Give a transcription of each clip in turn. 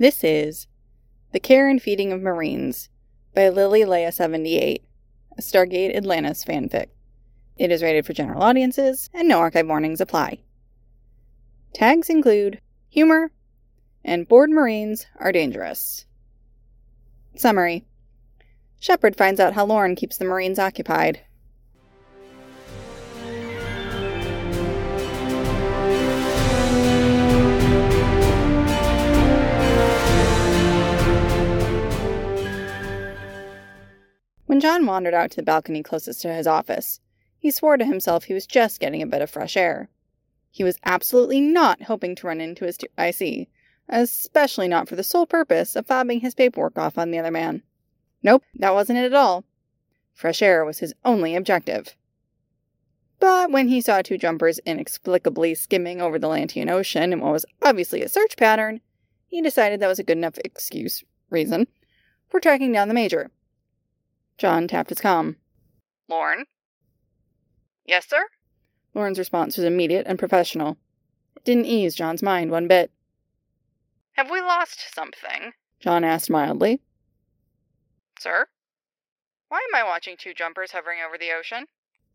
This is The Care and Feeding of Marines by Lily Leia 78, a Stargate Atlantis fanfic. It is rated for general audiences, and no archive warnings apply. Tags include humor, and bored Marines are dangerous. Summary. Shepard finds out how Lorn keeps the Marines occupied. When John wandered out to the balcony closest to his office, he swore to himself he was just getting a bit of fresh air. He was absolutely not hoping to run into his IC, especially not for the sole purpose of fobbing his paperwork off on the other man. Nope, that wasn't it at all. Fresh air was his only objective. But when he saw two jumpers inexplicably skimming over the Lantean Ocean in what was obviously a search pattern, he decided that was a good enough reason, for tracking down the Major. John tapped his comm. Lorn? Yes, sir? Lorn's response was immediate and professional. It didn't ease John's mind one bit. Have we lost something? John asked mildly. Sir? Why am I watching two jumpers hovering over the ocean?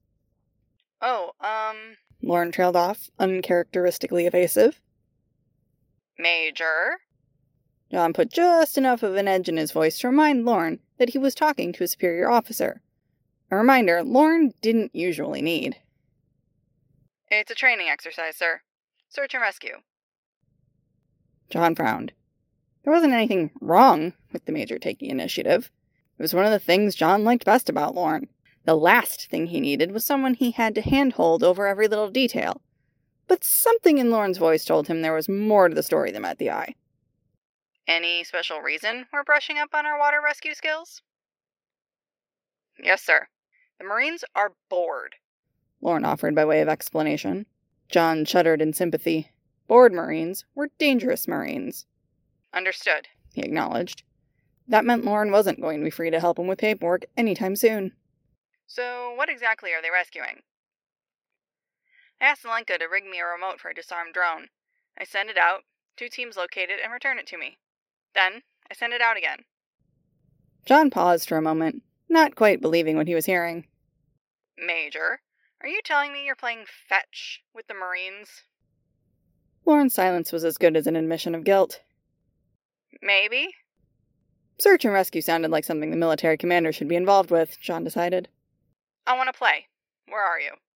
Lorn trailed off, uncharacteristically evasive. Major? John put just enough of an edge in his voice to remind Lorn that he was talking to a superior officer. A reminder Lorn didn't usually need. It's a training exercise, sir. Search and rescue. John frowned. There wasn't anything wrong with the Major taking initiative. It was one of the things John liked best about Lorn. The last thing he needed was someone he had to handhold over every little detail. But something in Lorn's voice told him there was more to the story than met the eye. Any special reason we're brushing up on our water rescue skills? Yes, sir. The Marines are bored, Lorn offered by way of explanation. John shuddered in sympathy. Bored Marines were dangerous Marines. Understood, he acknowledged. That meant Lorn wasn't going to be free to help him with paperwork anytime soon. So, what exactly are they rescuing? I asked Lenka to rig me a remote for a disarmed drone. I send it out, 2 teams locate it and return it to me. Then, I send it out again. John paused for a moment, not quite believing what he was hearing. Major, are you telling me you're playing fetch with the Marines? Lorn's silence was as good as an admission of guilt. Maybe. Search and rescue sounded like something the military commander should be involved with, John decided. I want to play. Where are you?